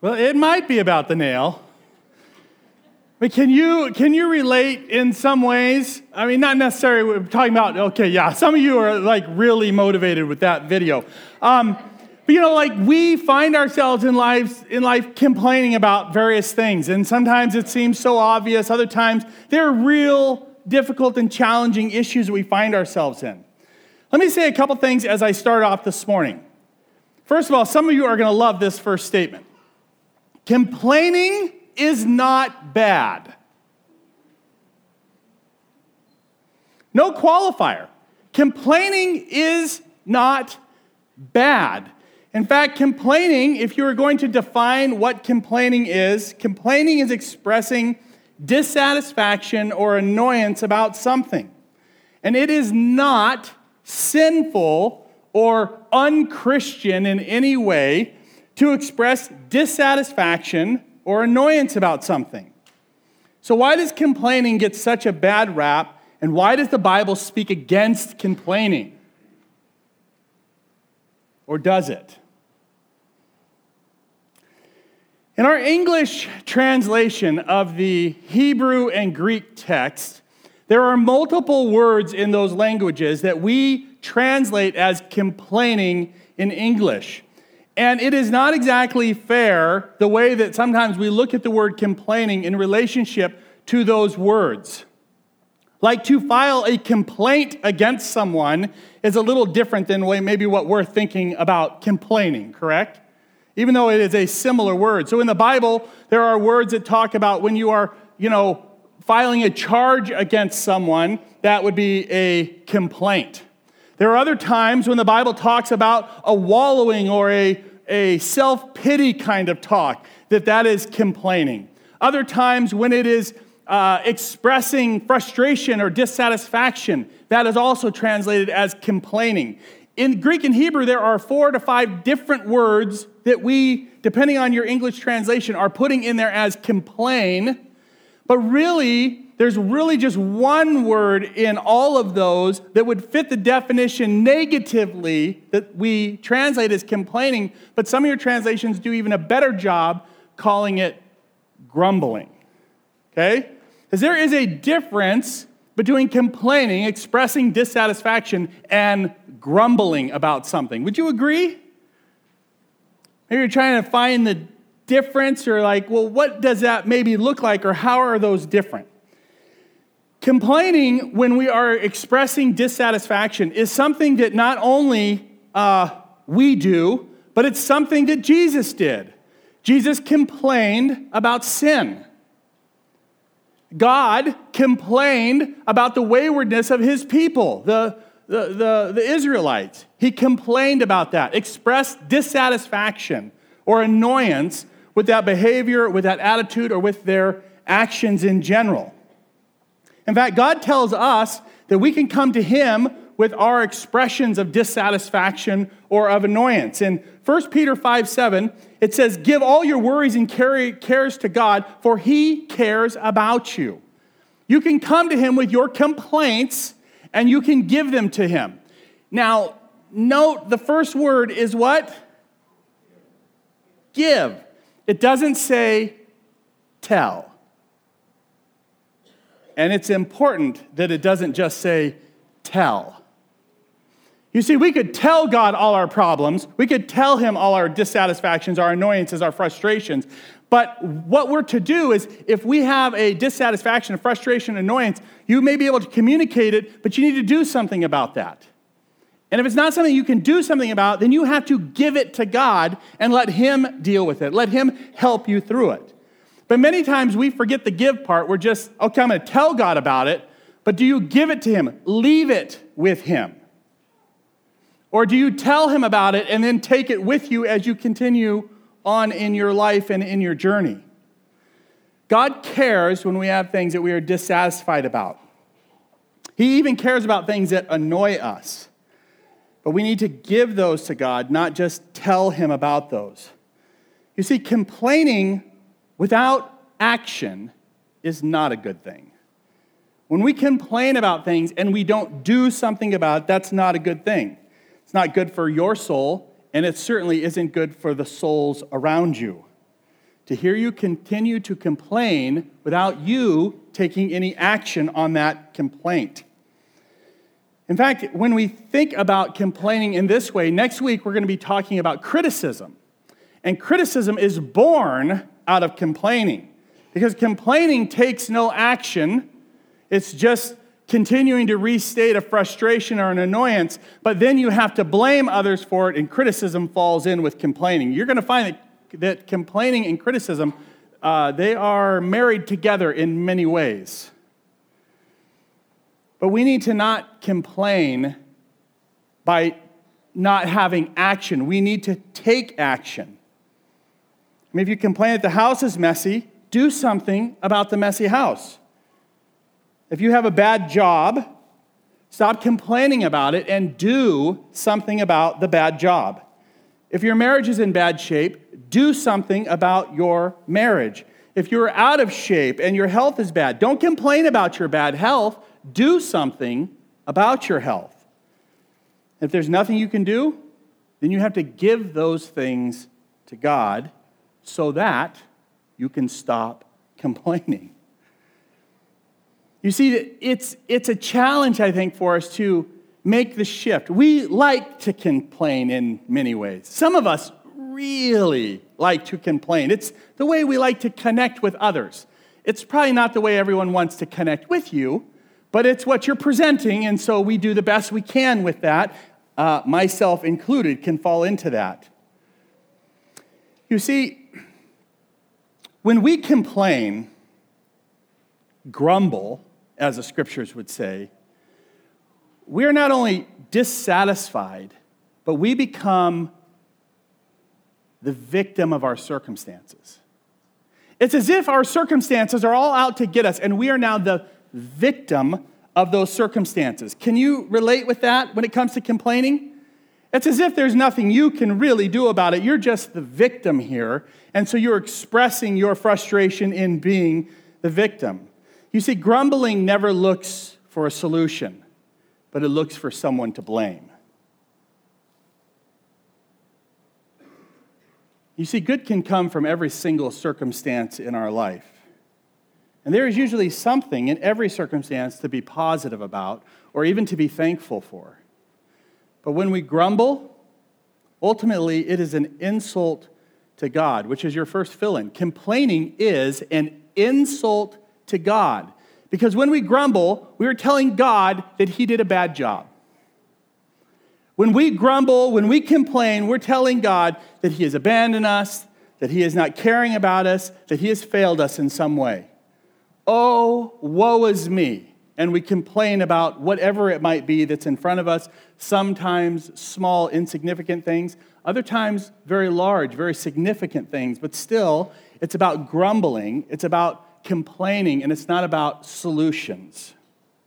Well, it might be about the nail. But can you relate in some ways? I mean, not necessarily we're talking about, okay, yeah, some of you are like really motivated with that video. But like we find ourselves in life complaining about various things. And sometimes it seems so obvious. Other times there are real difficult and challenging issues that we find ourselves in. Let me say a couple things as I start off this morning. First of all, some of you are going to love this first statement. Complaining is not bad. No qualifier. Complaining is not bad. In fact, complaining, if you were going to define what complaining is expressing dissatisfaction or annoyance about something. And it is not sinful or unchristian in any way to express dissatisfaction or annoyance about something. So why does complaining get such a bad rap, and why does the Bible speak against complaining? Or does it? In our English translation of the Hebrew and Greek text, there are multiple words in those languages that we translate as complaining in English. And it is not exactly fair the way that sometimes we look at the word complaining in relationship to those words. Like to file a complaint against someone is a little different than maybe what we're thinking about complaining, correct? Even though it is a similar word. So in the Bible, there are words that talk about when you are, filing a charge against someone, that would be a complaint. There are other times when the Bible talks about a wallowing or a self-pity kind of talk, that is complaining. Other times when it is expressing frustration or dissatisfaction, that is also translated as complaining. In Greek and Hebrew, there are 4 to 5 different words that we, depending on your English translation, are putting in there as complain. But really, there's really just one word in all of those that would fit the definition negatively that we translate as complaining, but some of your translations do even a better job calling it grumbling. Okay? Because there is a difference between complaining, expressing dissatisfaction, and grumbling about something. Would you agree? Maybe you're trying to find the difference or what does that maybe look like or how are those different? Complaining, when we are expressing dissatisfaction, is something that not only we do, but it's something that Jesus did. Jesus complained about sin. God complained about the waywardness of his people, the Israelites. He complained about that, expressed dissatisfaction or annoyance with that behavior, with that attitude, or with their actions in general. In fact, God tells us that we can come to him with our expressions of dissatisfaction or of annoyance. In 1 Peter 5:7, it says, "Give all your worries and cares to God, for he cares about you." You can come to him with your complaints, and you can give them to him. Now, note the first word is what? Give. It doesn't say tell. And it's important that it doesn't just say tell. You see, we could tell God all our problems. We could tell him all our dissatisfactions, our annoyances, our frustrations. But what we're to do is, if we have a dissatisfaction, a frustration, annoyance, you may be able to communicate it, but you need to do something about that. And if it's not something you can do something about, then you have to give it to God and let him deal with it. Let him help you through it. But many times we forget the give part. We're just, okay, I'm going to tell God about it, but do you give it to him? Leave it with him. Or do you tell him about it and then take it with you as you continue on in your life and in your journey? God cares when we have things that we are dissatisfied about. He even cares about things that annoy us. But we need to give those to God, not just tell him about those. You see, complaining without action is not a good thing. When we complain about things and we don't do something about it, that's not a good thing. It's not good for your soul, and it certainly isn't good for the souls around you. to hear you continue to complain without you taking any action on that complaint. In fact, when we think about complaining in this way, next week we're going to be talking about criticism. And criticism is born out of complaining, because complaining takes no action. It's just continuing to restate a frustration or an annoyance, but then you have to blame others for it, and criticism falls in with complaining. You're going to find that complaining and criticism, they are married together in many ways. But we need to not complain by not having action. We need to take action. I mean, if you complain that the house is messy, do something about the messy house. If you have a bad job, stop complaining about it and do something about the bad job. If your marriage is in bad shape, do something about your marriage. If you're out of shape and your health is bad, don't complain about your bad health. Do something about your health. If there's nothing you can do, then you have to give those things to God so that you can stop complaining. You see, it's a challenge, I think, for us to make the shift. We like to complain in many ways. Some of us really like to complain. It's the way we like to connect with others. It's probably not the way everyone wants to connect with you, but it's what you're presenting, and so we do the best we can with that. Myself included can fall into that. You see, when we complain, grumble, as the scriptures would say, we are not only dissatisfied, but we become the victim of our circumstances. It's as if our circumstances are all out to get us, and we are now the victim of those circumstances. Can you relate with that when it comes to complaining? It's as if there's nothing you can really do about it. You're just the victim here, and so you're expressing your frustration in being the victim. You see, grumbling never looks for a solution, but it looks for someone to blame. You see, good can come from every single circumstance in our life. And there is usually something in every circumstance to be positive about or even to be thankful for. But when we grumble, ultimately it is an insult to God, which is your first fill-in. Complaining is an insult to God. Because when we grumble, we are telling God that He did a bad job. When we grumble, when we complain, we're telling God that He has abandoned us, that He is not caring about us, that He has failed us in some way. Oh, woe is me. And we complain about whatever it might be that's in front of us, sometimes small, insignificant things, other times very large, very significant things. But still, it's about grumbling, it's about complaining, and it's not about solutions.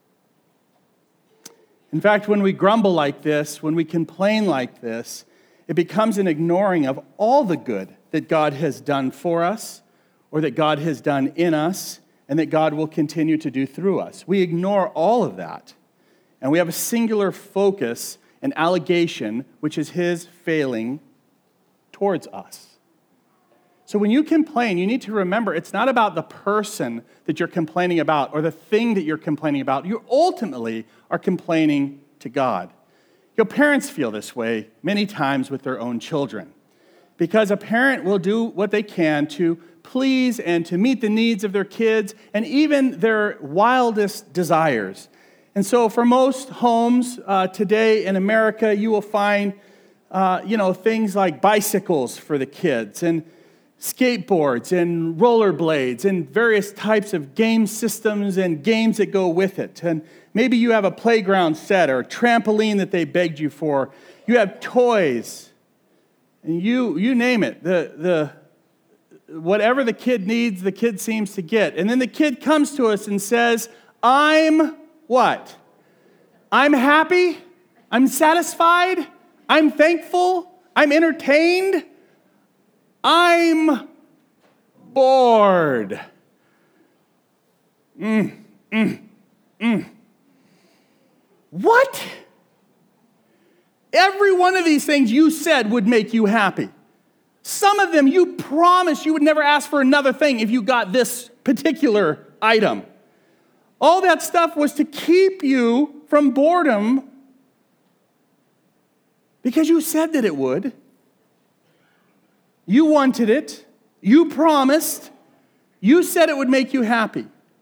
In fact, when we grumble like this, when we complain like this, it becomes an ignoring of all the good that God has done for us, or that God has done in us, and that God will continue to do through us. We ignore all of that, and we have a singular focus and allegation, which is His failing towards us. So when you complain, you need to remember it's not about the person that you're complaining about or the thing that you're complaining about. You ultimately are complaining to God. Your parents feel this way many times with their own children, because a parent will do what they can to please and to meet the needs of their kids and even their wildest desires. And so for most homes today in America, you will find things like bicycles for the kids and skateboards and rollerblades and various types of game systems and games that go with it. And maybe you have a playground set or a trampoline that they begged you for. You have toys, and you name it. The whatever the kid needs, the kid seems to get. And then the kid comes to us and says, I'm what? I'm happy, I'm satisfied, I'm thankful, I'm entertained, I'm bored. What? Every one of these things you said would make you happy. Some of them you promised you would never ask for another thing if you got this particular item. All that stuff was to keep you from boredom because you said that it would. You wanted it. You promised. You said it would make you happy.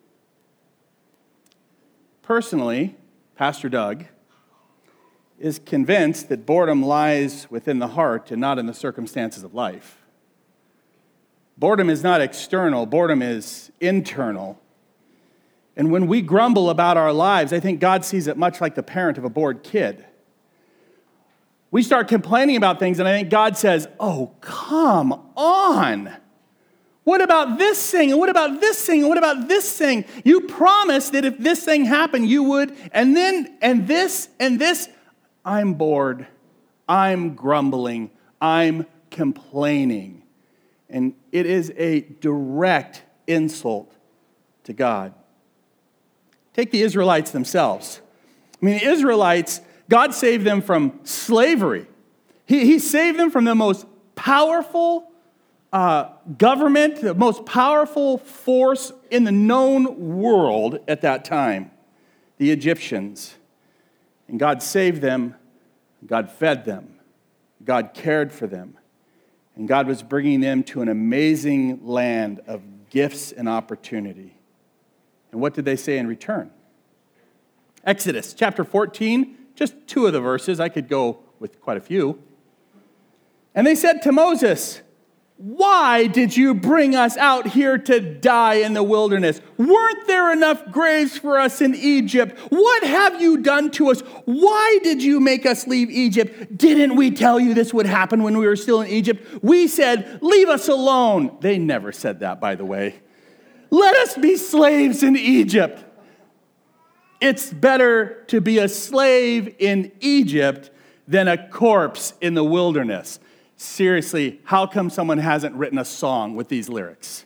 Personally, Pastor Doug is convinced that boredom lies within the heart and not in the circumstances of life. Boredom is not external. Boredom is internal. And when we grumble about our lives, I think God sees it much like the parent of a bored kid. We start complaining about things, and I think God says, oh, come on. What about this thing? And what about this thing? And what about this thing? You promised that if this thing happened, you would, and then, and this. I'm bored. I'm grumbling. I'm complaining. And it is a direct insult to God. Take the Israelites themselves. I mean, the Israelites, God saved them from slavery. He saved them from the most powerful government, the most powerful force in the known world at that time, the Egyptians. And God saved them, God fed them, God cared for them, and God was bringing them to an amazing land of gifts and opportunity. And what did they say in return? Exodus chapter 14, just 2 of the verses. I could go with quite a few. And they said to Moses, why did you bring us out here to die in the wilderness? Weren't there enough graves for us in Egypt? What have you done to us? Why did you make us leave Egypt? Didn't we tell you this would happen when we were still in Egypt? We said, leave us alone. They never said that, by the way. Let us be slaves in Egypt. It's better to be a slave in Egypt than a corpse in the wilderness. Seriously, how come someone hasn't written a song with these lyrics?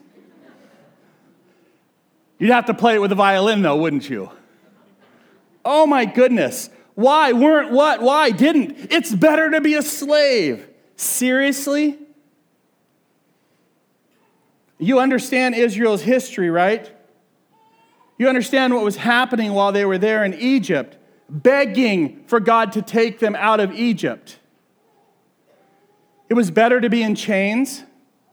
You'd have to play it with a violin, though, wouldn't you? Oh, my goodness. Why? Weren't what? Why? Didn't? It's better to be a slave. Seriously? You understand Israel's history, right? You understand what was happening while they were there in Egypt, begging for God to take them out of Egypt. It was better to be in chains.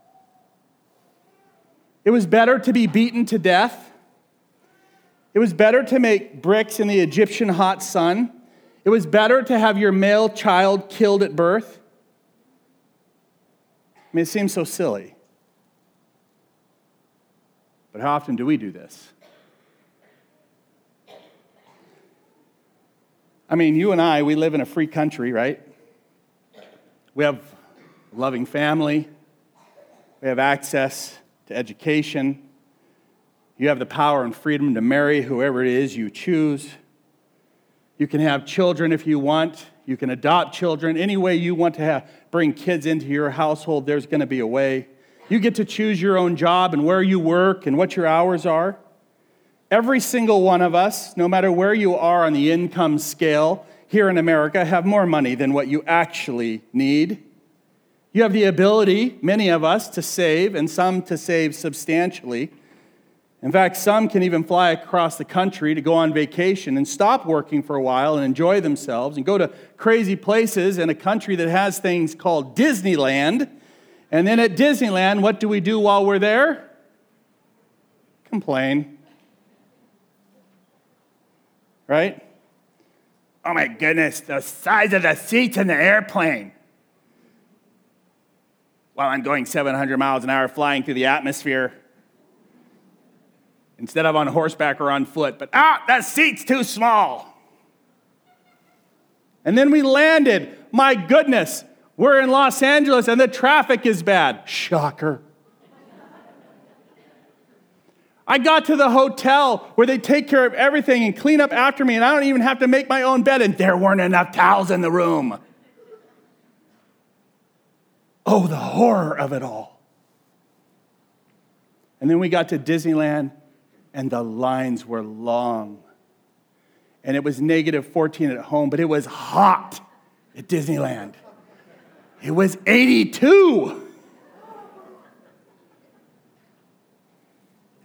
It was better to be beaten to death. It was better to make bricks in the Egyptian hot sun. It was better to have your male child killed at birth. I mean, it seems so silly. But how often do we do this? I mean, you and I, we live in a free country, right? We have a loving family. We have access to education. You have the power and freedom to marry whoever it is you choose. You can have children if you want. You can adopt children. Any way you want to bring kids into your household, there's going to be a way. You get to choose your own job and where you work and what your hours are. Every single one of us, no matter where you are on the income scale here in America, have more money than what you actually need. You have the ability, many of us, to save, and some to save substantially. In fact, some can even fly across the country to go on vacation and stop working for a while and enjoy themselves and go to crazy places in a country that has things called Disneyland. And then at Disneyland, what do we do while we're there? Complain. Right? Oh my goodness, the size of the seats in the airplane. While I'm going 700 miles an hour flying through the atmosphere, instead of on horseback or on foot, but that seat's too small. And then we landed. My goodness, we're in Los Angeles and the traffic is bad. Shocker. I got to the hotel where they take care of everything and clean up after me, and I don't even have to make my own bed, and there weren't enough towels in the room. Oh, the horror of it all. And then we got to Disneyland, and the lines were long. And it was negative 14 at home, but it was hot at Disneyland. It was 82.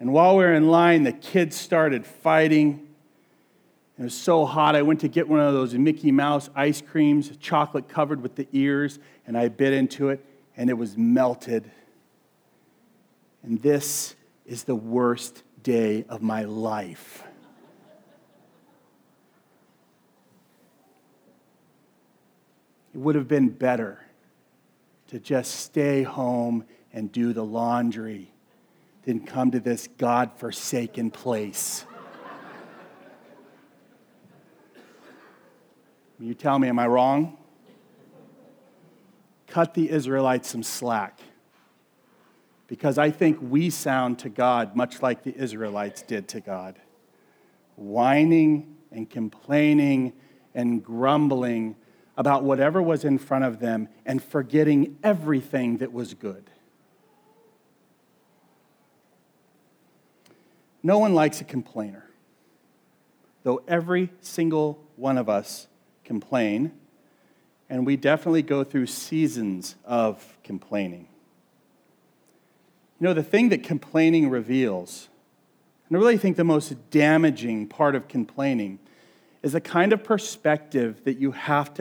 And while we were in line, the kids started fighting. It was so hot, I went to get one of those Mickey Mouse ice creams, chocolate covered with the ears, and I bit into it, and it was melted. And this is the worst day of my life. It would have been better to just stay home and do the laundry than come to this God-forsaken place. You tell me, am I wrong? Cut the Israelites some slack. Because I think we sound to God much like the Israelites did to God. Whining and complaining and grumbling about whatever was in front of them and forgetting everything that was good. No one likes a complainer, though every single one of us complain, and we definitely go through seasons of complaining. You know, the thing that complaining reveals, and I really think the most damaging part of complaining, is a kind of perspective that you have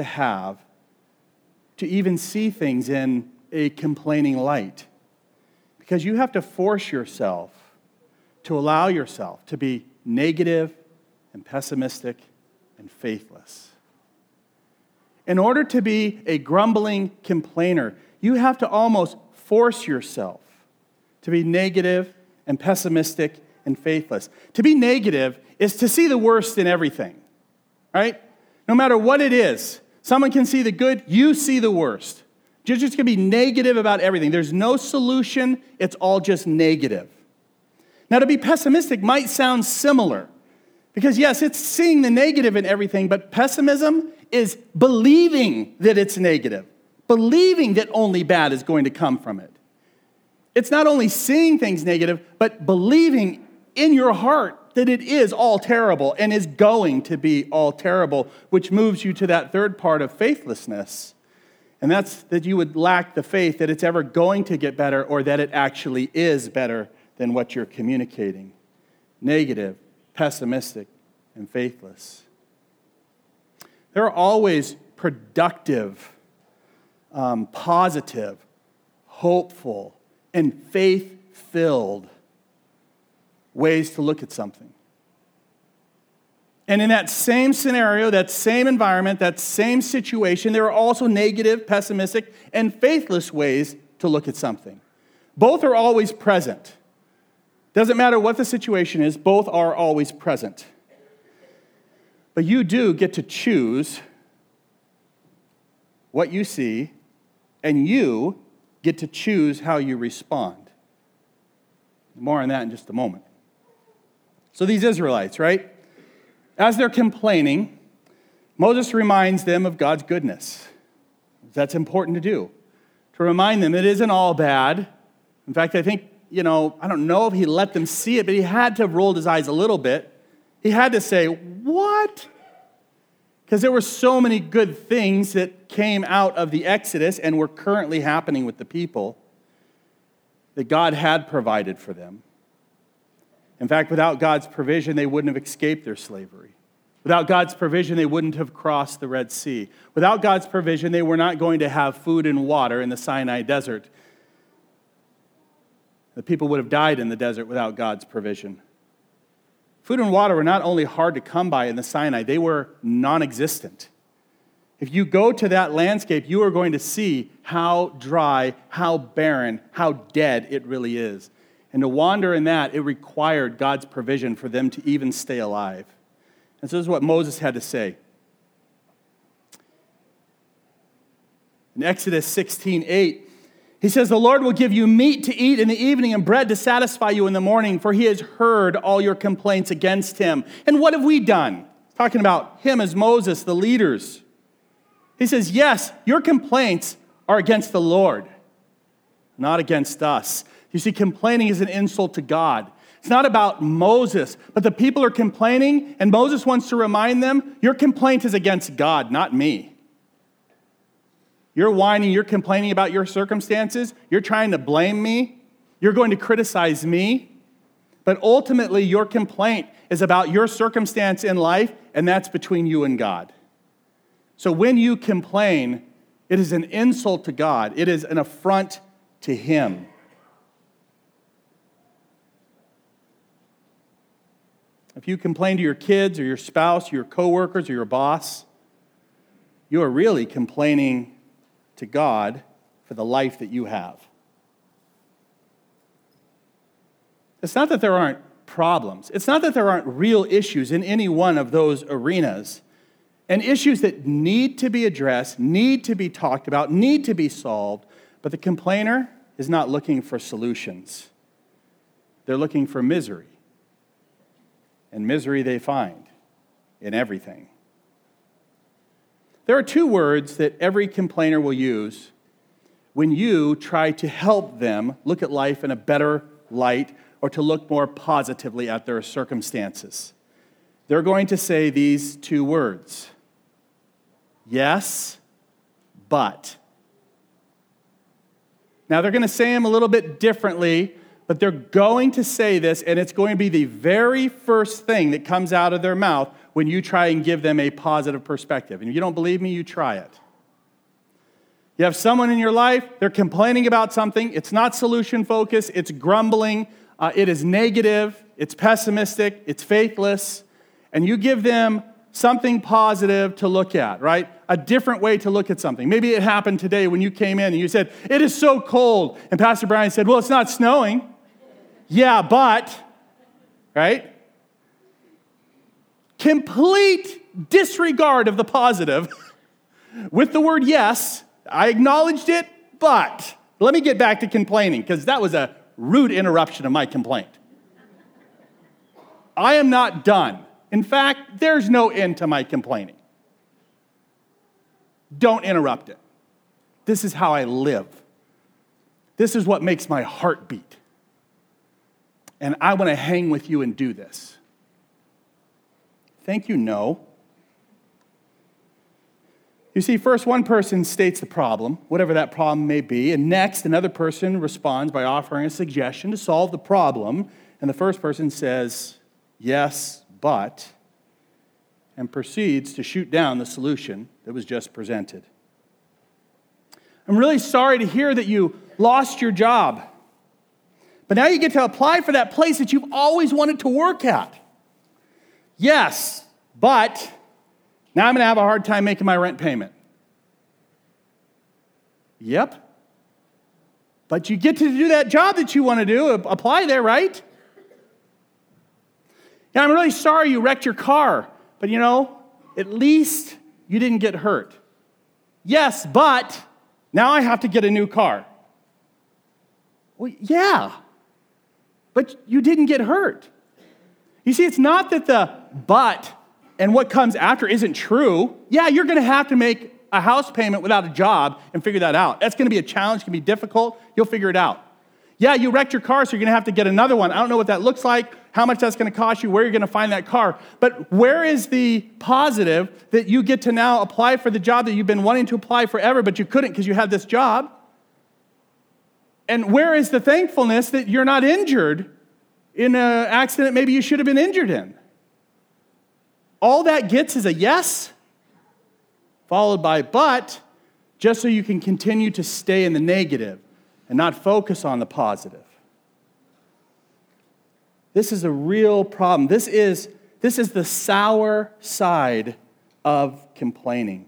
to even see things in a complaining light. Because you have to force yourself to allow yourself to be negative and pessimistic and faithless. In order to be a grumbling complainer, you have to almost force yourself to be negative and pessimistic and faithless. To be negative is to see the worst in everything, right? No matter what it is, someone can see the good, you see the worst. You're just going to be negative about everything. There's no solution, it's all just negative. Now, to be pessimistic might sound similar, because yes, it's seeing the negative in everything, but pessimism is believing that it's negative, believing that only bad is going to come from it. It's not only seeing things negative, but believing in your heart that it is all terrible and is going to be all terrible, which moves you to that third part of faithlessness. And that's that you would lack the faith that it's ever going to get better or that it actually is better than what you're communicating. Negative, pessimistic, and faithless. There are always productive, positive, hopeful, and faith-filled ways to look at something. And in that same scenario, that same environment, that same situation, there are also negative, pessimistic, and faithless ways to look at something. Both are always present. Doesn't matter what the situation is, both are always present. But you do get to choose what you see, and you get to choose how you respond. More on that in just a moment. So these Israelites, right? As they're complaining, Moses reminds them of God's goodness. That's important to do. To remind them it isn't all bad. In fact, I think, I don't know if he let them see it, but he had to have rolled his eyes a little bit. He had to say, what? Because there were so many good things that came out of the Exodus and were currently happening with the people that God had provided for them. In fact, without God's provision, they wouldn't have escaped their slavery. Without God's provision, they wouldn't have crossed the Red Sea. Without God's provision, they were not going to have food and water in the Sinai desert. The people would have died in the desert without God's provision. Food and water were not only hard to come by in the Sinai, they were non-existent. If you go to that landscape, you are going to see how dry, how barren, how dead it really is. And to wander in that, it required God's provision for them to even stay alive. And so this is what Moses had to say. In Exodus 16:8, he says, "The Lord will give you meat to eat in the evening and bread to satisfy you in the morning, for he has heard all your complaints against him." And what have we done? Talking about him as Moses, the leaders. He says, yes, your complaints are against the Lord, not against us. You see, complaining is an insult to God. It's not about Moses, but the people are complaining, and Moses wants to remind them, your complaint is against God, not me. You're whining, you're complaining about your circumstances, you're trying to blame me, you're going to criticize me. But ultimately, your complaint is about your circumstance in life, and that's between you and God. So when you complain, it is an insult to God. It is an affront to Him. If you complain to your kids or your spouse, your coworkers, or your boss, you are really complaining to God for the life that you have. It's not that there aren't problems. It's not that there aren't real issues in any one of those arenas, and issues that need to be addressed, need to be talked about, need to be solved, but the complainer is not looking for solutions. They're looking for misery. And misery they find in everything. There are two words that every complainer will use when you try to help them look at life in a better light or to look more positively at their circumstances. They're going to say these two words: yes, but. Now, they're going to say them a little bit differently, but they're going to say this, and it's going to be the very first thing that comes out of their mouth when you try and give them a positive perspective. And if you don't believe me, you try it. You have someone in your life, they're complaining about something. It's not solution-focused. It's grumbling. It is negative. It's pessimistic. It's faithless. And you give them something positive to look at, right? A different way to look at something. Maybe it happened today when you came in and you said, "It is so cold." And Pastor Brian said, "Well, it's not snowing." Yeah, but, right? Complete disregard of the positive with the word yes. I acknowledged it, but let me get back to complaining, because that was a rude interruption of my complaint. I am not done. In fact, there's no end to my complaining. Don't interrupt it. This is how I live. This is what makes my heart beat. And I want to hang with you and do this. Thank you, no. You see, first one person states the problem, whatever that problem may be, and next another person responds by offering a suggestion to solve the problem, and the first person says, "Yes, but," and proceeds to shoot down the solution that was just presented. I'm really sorry to hear that you lost your job. But now you get to apply for that place that you've always wanted to work at. Yes, but now I'm going to have a hard time making my rent payment. Yep. But you get to do that job that you want to do, apply there, right? Yeah, I'm really sorry you wrecked your car, but at least you didn't get hurt. Yes, but now I have to get a new car. Well, yeah. But you didn't get hurt. You see, it's not that the but and what comes after isn't true. Yeah, you're going to have to make a house payment without a job and figure that out. That's going to be a challenge. It's going to be difficult. You'll figure it out. Yeah, you wrecked your car, so you're going to have to get another one. I don't know what that looks like, how much that's going to cost you, where you're going to find that car. But where is the positive that you get to now apply for the job that you've been wanting to apply forever, but you couldn't because you had this job? And where is the thankfulness that you're not injured in an accident maybe you should have been injured in? All that gets is a yes, followed by but, just so you can continue to stay in the negative and not focus on the positive. This is a real problem. This is the sour side of complaining.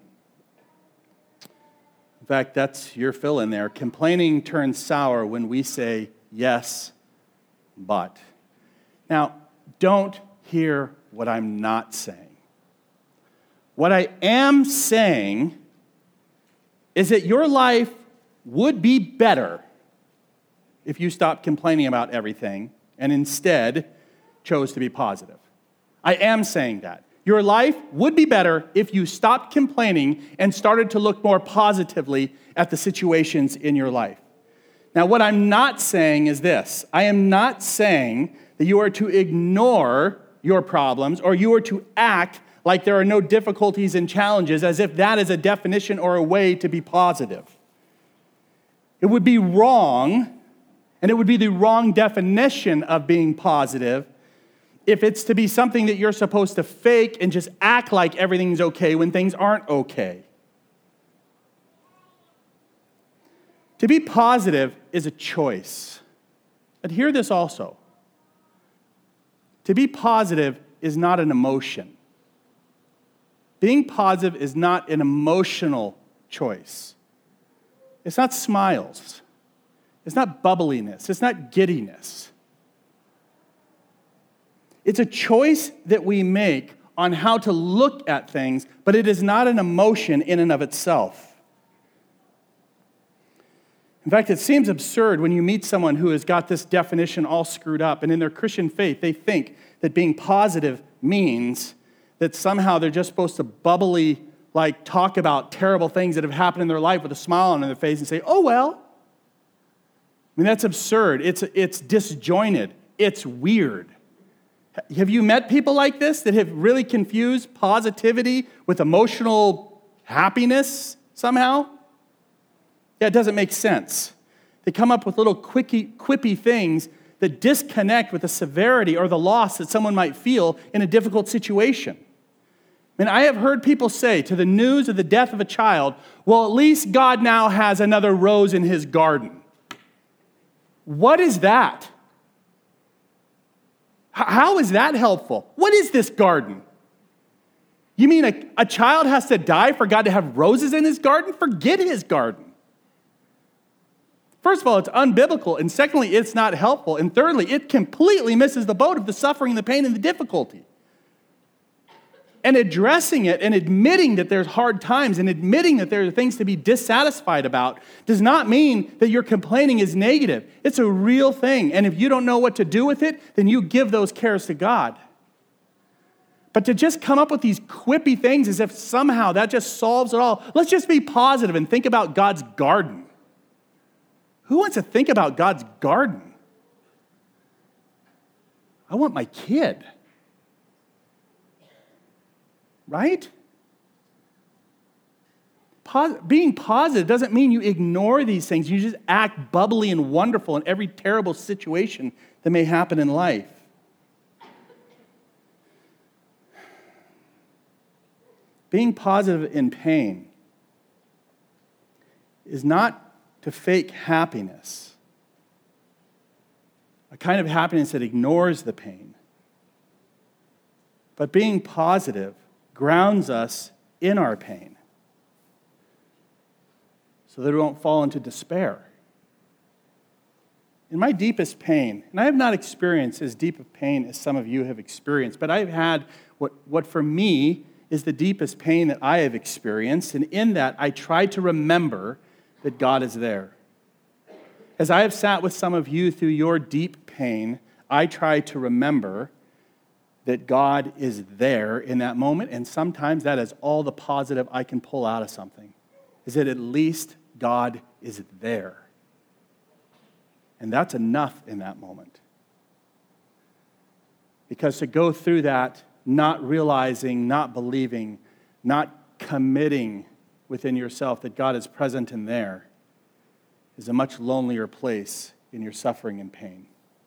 In fact, that's your fill in there. Complaining turns sour when we say yes, but. Now, don't hear what I'm not saying. What I am saying is that your life would be better if you stopped complaining about everything and instead chose to be positive. I am saying that. Your life would be better if you stopped complaining and started to look more positively at the situations in your life. Now, what I'm not saying is this. I am not saying that you are to ignore your problems or you are to act like there are no difficulties and challenges as if that is a definition or a way to be positive. It would be wrong And it would be the wrong definition of being positive if it's to be something that you're supposed to fake and just act like everything's okay when things aren't okay. To be positive is a choice. But hear this also. To be positive is not an emotion. Being positive is not an emotional choice. It's not smiles. It's not bubbliness. It's not giddiness. It's a choice that we make on how to look at things, but it is not an emotion in and of itself. In fact, it seems absurd when you meet someone who has got this definition all screwed up, and in their Christian faith, they think that being positive means that somehow they're just supposed to bubbly, like, talk about terrible things that have happened in their life with a smile on their face and say, oh, well. I mean, that's absurd. It's disjointed. It's weird. Have you met people like this that have really confused positivity with emotional happiness somehow? Yeah, it doesn't make sense. They come up with little quippy things that disconnect with the severity or the loss that someone might feel in a difficult situation. I mean, I have heard people say to the news of the death of a child, well, at least God now has another rose in his garden. What is that? How is that helpful? What is this garden? You mean a child has to die for God to have roses in his garden? Forget his garden. First of all, it's unbiblical, and secondly, it's not helpful, and thirdly, it completely misses the boat of the suffering, the pain, and the difficulty. And addressing it and admitting that there's hard times and admitting that there are things to be dissatisfied about does not mean that your complaining is negative. It's a real thing, and if you don't know what to do with it, then you give those cares to God. But to just come up with these quippy things as if somehow that just solves it all, let's just be positive and think about God's garden. Who wants to think about God's garden? I want my kid. Right? Being positive doesn't mean you ignore these things. You just act bubbly and wonderful in every terrible situation that may happen in life. Being positive in pain is not to fake happiness, a kind of happiness that ignores the pain. But being positive grounds us in our pain so that we won't fall into despair. In my deepest pain, and I have not experienced as deep of pain as some of you have experienced, but I've had what for me is the deepest pain that I have experienced, and in that I try to remember that God is there. As I have sat with some of you through your deep pain, I try to remember that God is there in that moment, and sometimes that is all the positive I can pull out of something, is that at least God is there. And that's enough in that moment. Because to go through that, not realizing, not believing, not committing within yourself that God is present in there is a much lonelier place in your suffering and pain.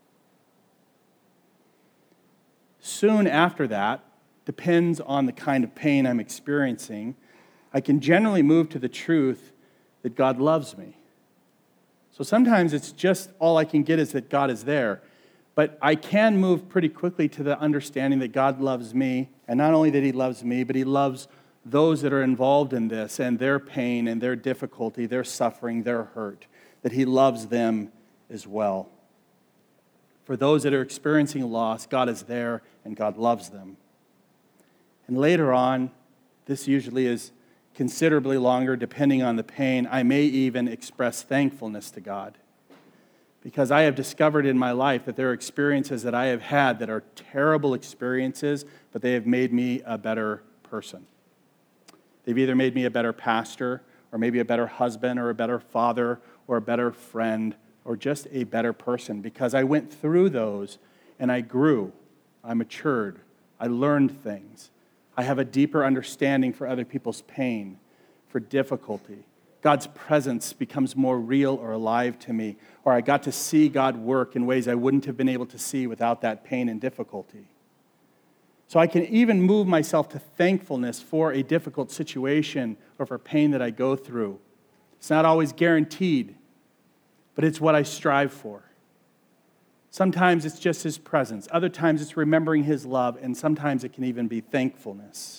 Soon after that, depends on the kind of pain I'm experiencing, I can generally move to the truth that God loves me. So sometimes it's just all I can get is that God is there. But I can move pretty quickly to the understanding that God loves me, and not only that he loves me, but he loves those that are involved in this and their pain and their difficulty, their suffering, their hurt, that he loves them as well. For those that are experiencing loss, God is there and God loves them. And later on, this usually is considerably longer depending on the pain, I may even express thankfulness to God. Because I have discovered in my life that there are experiences that I have had that are terrible experiences, but they have made me a better person. They've either made me a better pastor, or maybe a better husband, or a better father, or a better friend, or just a better person, because I went through those and I grew, I matured, I learned things. I have a deeper understanding for other people's pain, for difficulty. God's presence becomes more real or alive to me, or I got to see God work in ways I wouldn't have been able to see without that pain and difficulty. So I can even move myself to thankfulness for a difficult situation or for pain that I go through. It's not always guaranteed, but it's what I strive for. Sometimes it's just His presence. Other times it's remembering His love, and sometimes it can even be thankfulness.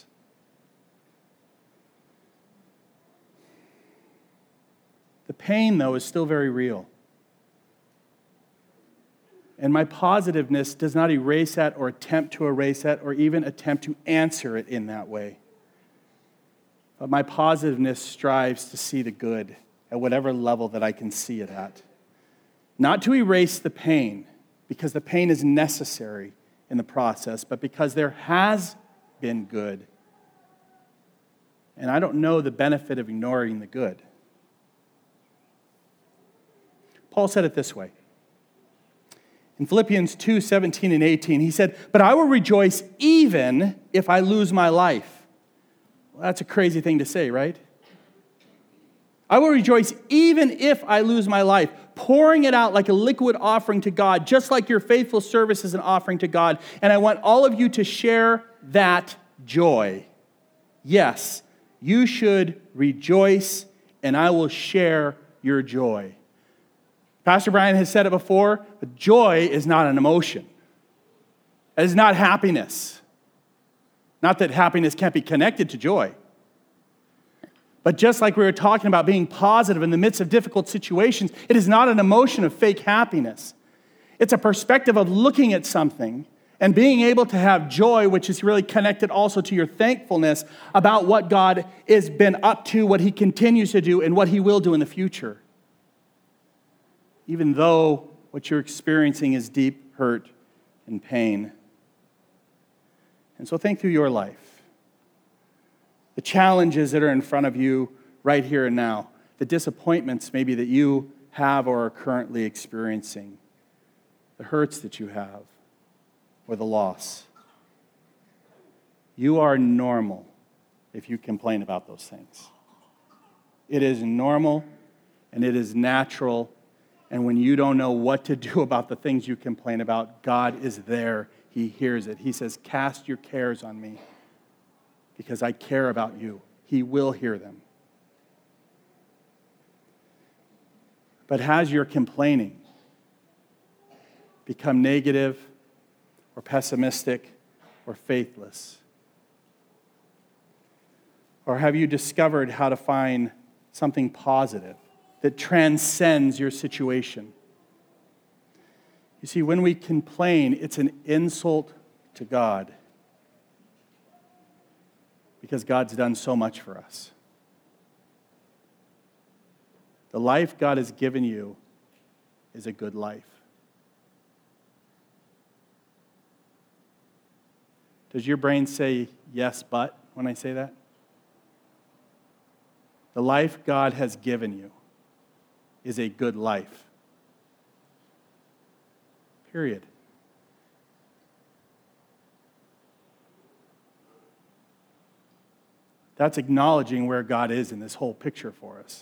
The pain, though, is still very real. And my positiveness does not erase that or attempt to erase that or even attempt to answer it in that way. But my positiveness strives to see the good at whatever level that I can see it at. Not to erase the pain, because the pain is necessary in the process, but because there has been good. And I don't know the benefit of ignoring the good. Paul said it this way. In Philippians 2:17 and 18, he said, "But I will rejoice even if I lose my life." Well, that's a crazy thing to say, right? I will rejoice even if I lose my life, pouring it out like a liquid offering to God, just like your faithful service is an offering to God. And I want all of you to share that joy. Yes, you should rejoice, and I will share your joy. Pastor Brian has said it before, but joy is not an emotion. It is not happiness. Not that happiness can't be connected to joy. But just like we were talking about being positive in the midst of difficult situations, it is not an emotion of fake happiness. It's a perspective of looking at something and being able to have joy, which is really connected also to your thankfulness about what God has been up to, what He continues to do, and what He will do in the future. Even though what you're experiencing is deep hurt and pain. And so think through your life. The challenges that are in front of you right here and now. The disappointments maybe that you have or are currently experiencing. The hurts that you have or the loss. You are normal if you complain about those things. It is normal and it is natural. And when you don't know what to do about the things you complain about, God is there. He hears it. He says, "Cast your cares on me because I care about you." He will hear them. But has your complaining become negative or pessimistic or faithless? Or have you discovered how to find something positive that transcends your situation? You see, when we complain, it's an insult to God because God's done so much for us. The life God has given you is a good life. Does your brain say yes, but when I say that? The life God has given you is a good life. Period. That's acknowledging where God is in this whole picture for us.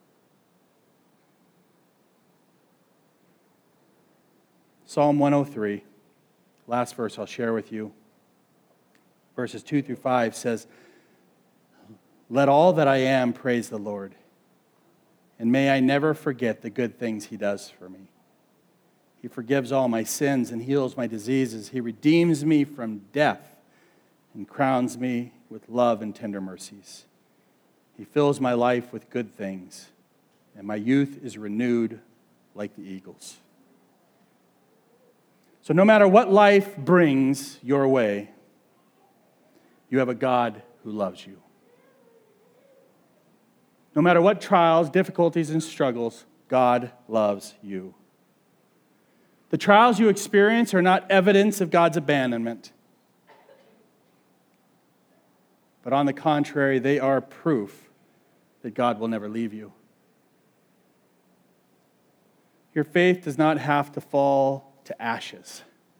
Psalm 103, last verse I'll share with you. Verses 2 through 5 says, "Let all that I am praise the Lord. And may I never forget the good things He does for me. He forgives all my sins and heals my diseases. He redeems me from death and crowns me with love and tender mercies. He fills my life with good things, and my youth is renewed like the eagles." So no matter what life brings your way, you have a God who loves you. No matter what trials, difficulties, and struggles, God loves you. The trials you experience are not evidence of God's abandonment. But on the contrary, they are proof that God will never leave you. Your faith does not have to fall to ashes,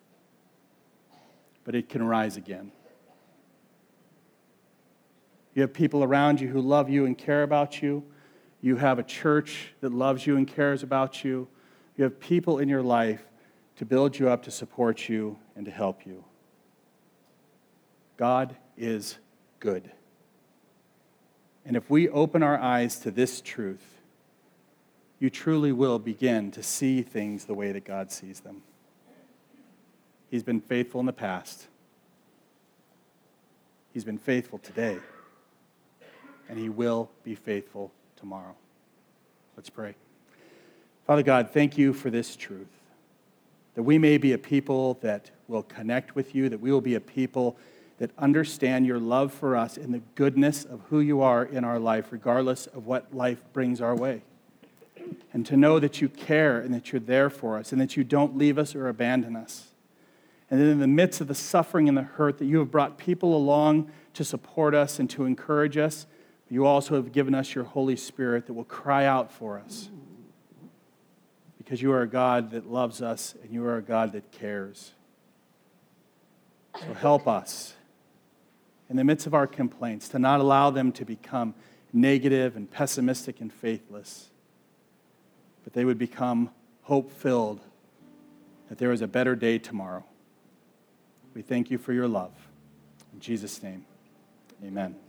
but it can rise again. You have people around you who love you and care about you. You have a church that loves you and cares about you. You have people in your life to build you up, to support you, and to help you. God is good. And if we open our eyes to this truth, you truly will begin to see things the way that God sees them. He's been faithful in the past. He's been faithful today. And he will be faithful tomorrow. Let's pray. Father God, thank you for this truth, that we may be a people that will connect with you, that we will be a people that understand your love for us and the goodness of who you are in our life, regardless of what life brings our way. And to know that you care and that you're there for us and that you don't leave us or abandon us. And then in the midst of the suffering and the hurt, that you have brought people along to support us and to encourage us. You also have given us your Holy Spirit that will cry out for us. Because you are a God that loves us and you are a God that cares. So help us in the midst of our complaints to not allow them to become negative and pessimistic and faithless, but they would become hope-filled that there is a better day tomorrow. We thank you for your love. In Jesus' name, amen.